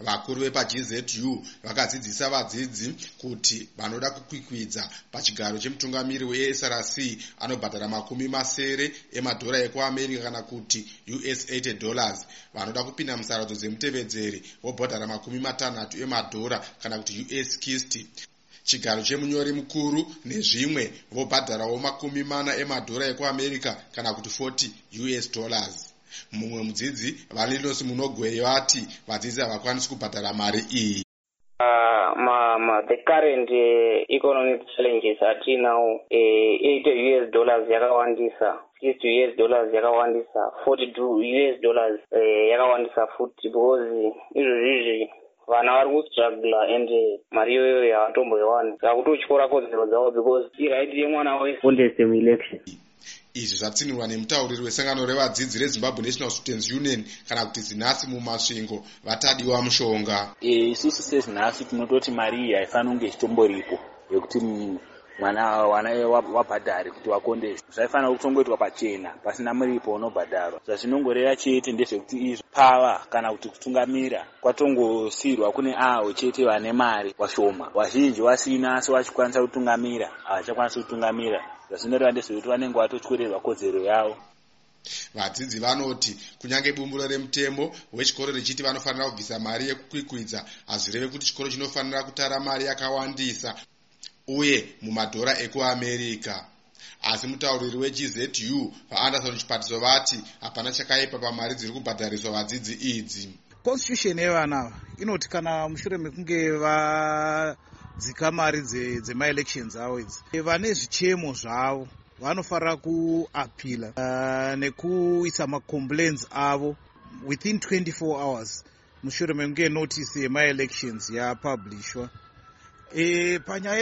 Vakuru vepaGZU vakadzidzisa vadzidzi kuti vanoda kukwikwidza pachigaro chemutungamiri weSRC anobhadhara $70 emadhora ekuAmerica kana kuti $80, vanoda kupinda musarudzo dzemutevedzeri vobhadhara $60 emadhora kana kuti $60. Chigaro chemunyori mukuru nezvimwe vobhadharawo $40 emadhora ekuAmerica kana kuti $40. Mumwe mudzidzi Valinos Munogwe vati vadzidzi havakwanisi kubhadhara mari iyi. The current economic challenges are now $80 yakawandisa, $60 yakawandisa, $42 yakawandisa futhi because izvozvi vana vari kustruggle and mari iyoyo yavatomboiwana yakutotyora kodzero dzavo because iright yemwana wese contest mu-election. Izvi zvatsinirwa nemutauriri wesangano revadzidzi reZimbabwe National Students Union kana kuti zinhasi mumasvingo vatadiwa mushonga. Isusu sezinhasi tinototi mari iyi haifanira kunge ichitomboripo yekuti mwana wabhadhari kuti wakondesi. Zvaifanira kutongoitwa pachena pasina muripo unobhadharwa. Zvazvinongoreva chete ndezvekuti izvo pava kana kuti kutungamira kwatongosiyirwa kune avo chete vane mari washoma. Wazhinji wasina asi wachikwanisa kutungamira havachakwanisi kutungamira. Zvinoreva ndezvekuti vanenge vatotyorerwa kodzero yavo. Vadzidzi vanoti kunyange bumburo remutemo wechikoro richiti vanofanira kubvisa mari yekukwikwidza, hazvireve kuti chikoro chinofanira kutara mari yakawandisa uye mumadhora ekuAmerica. Asi mutauriri weGZU vaAnderson Chipatiso vati hapana chakaipa pamari dziri kubhadhariswa vadzidzi idzi. Constitution yevana inoti kana mushure mekunge dzika mari dzema-elections avo idzi vane zvichemo zvavo vanofanira kuapila nekuisa macomplaints avo within 24 hours mushure mekunge notice yema-elections yapublishwa. Panyaya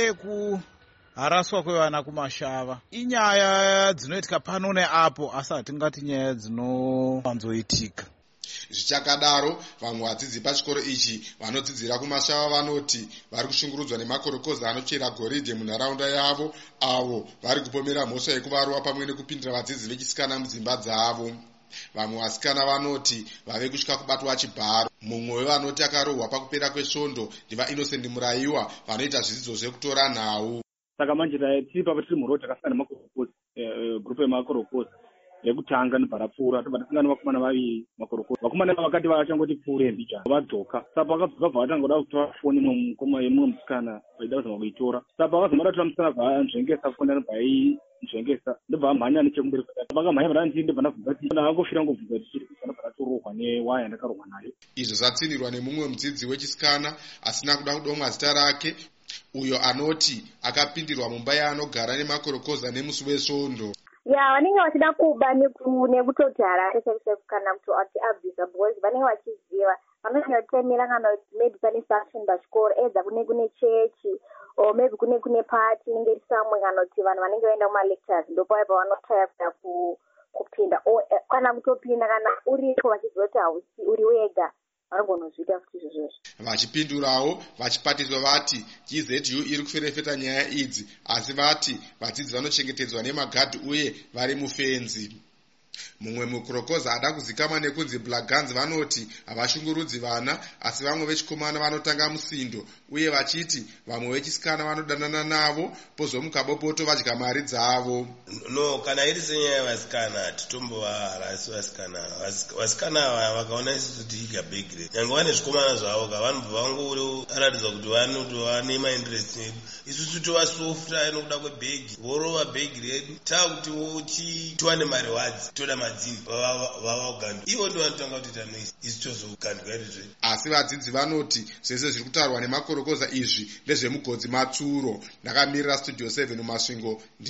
yekuharaswa kwevana kumashava inyaya dzinoitika pano neapo asi hatingati nyaya dzinowanzoitika. Zvichakadaro vamwe vadzidzi pachikoro ichi vanodzidzira kumashava vanoti vari kushungurudzwa nemakorokoza anochera goridhe munharaunda yavo avo vari kupomera mhosva yekuvarowa pamwe nekupindira vadzidzi vechisikana mudzimba dzavo. Vamwe vasikana vanoti vave kusvika kubatwa chibharo. Mumwe wevanoti akarohwa pakupera kwesvondo ndivaInnocent Muraiwa vanoita zvidzidzo zvekutora nhau. Saka manje tiri papa tiri muroti akasangana nemakorokoza grupu yemakorokoza yekutanga nebharapfuura tobva tasangana nevakomana vaviri makorokoza. Vakomana vakati vachangoti pfuure mbija vadzoka. Saka vakadzoka bva vatangoda kutora foni yemumwe musikana vaida kuzama kuitora. Saka vakazoma vatora musikana bvaanzvengesa foni anobva nzvengesa ndobva amhanya nechekumberi kwakati vakamhanya varandii ndobva ndabvunza kuti angofira ngobvunza kuti chiri vanobva ratorohwa newaya ndakarohwa nayo. Izvo zvatsinirwa nemumwe mudzidzi wechisikana asina kuda kudomwa zita rake uyo anoti akapindirwa mumba yaanogara nemakorokoza nemusi wesvondo. Vanenge vachida kuba nekutoti harare kana kuti abvisa boys vanenge vachiziva vanenge vachitemera kana maybe pane function pachikoro edza kune chechi or maybe kune party inenge iri samwe kana kuti vanhu vanenge vaenda kuma-lectures ndopaya pavanotaya kuda kupinda kana kutopinda kana uripo vachiziva kuti hausi uri wega vanogonozviita futi izvozvozvo. Vachipindurawo vachipatiswa vati GZU iri kuferefeta nyaya idzi asi vati vadzidzi vanochengetedzwa nemagadhi uye vari mufenzi. Mumwe mukorokoza ada kuzikama nekunzi Blackguns vanoti havashungurudzi vana asi vamwe vechikomana vanotanga musindo uye vachiti vamwe vechisikana vanodanana navo pozomuka bopoto vadya mari dzavo. No, kana iri senyaya yevasikana titombovaharasi vasikana ava vakaona isusu tiiga bhegire nyange vane zvikomana zvavo kavanobva vangoratidza kuti vane mainterest edu isusu tovasofta nokuda kwebhegi vorova bhegi redu taakuti tiwane mariwadzi toda madzini vavauganda ivo ndo vanotanga kuti tanoisa isi tozogandwa irizve. Asi vadzidzi vanoti zvese zviri kutaurwa nemakorokoza izvi ndezvemugodzi matsuro. Ndakamirira Studio 7 mumasvingo.